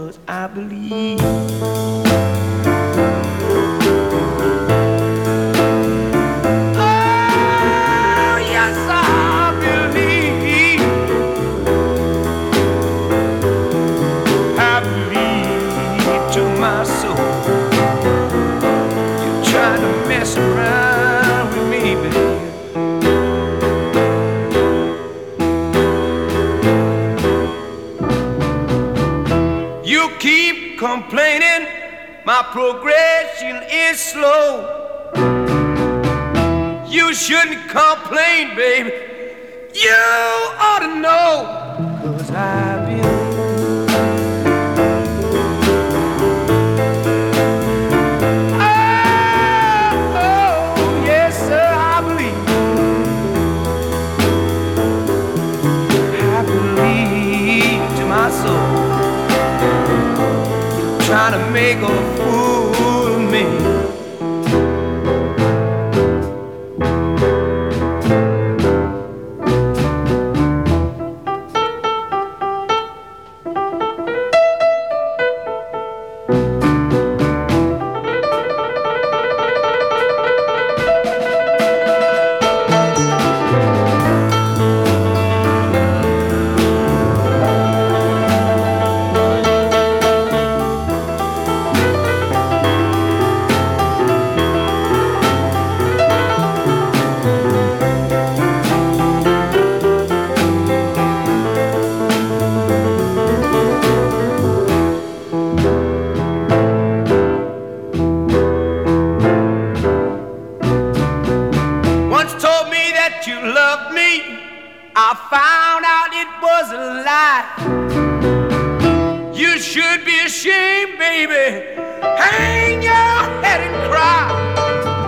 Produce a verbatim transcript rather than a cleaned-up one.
'cause I believe. Oh, yes, I believe. I believe to my soul. You're trying to mess around with me, baby. You keep complaining my progression is slow. You shouldn't complain, baby. You ought to know, 'cause I've been. Oh, oh, yes, sir, I believe. I believe to my soul. Trying to make a fool of me. I found out it was a lie. You should be ashamed, baby. Hang your head and cry.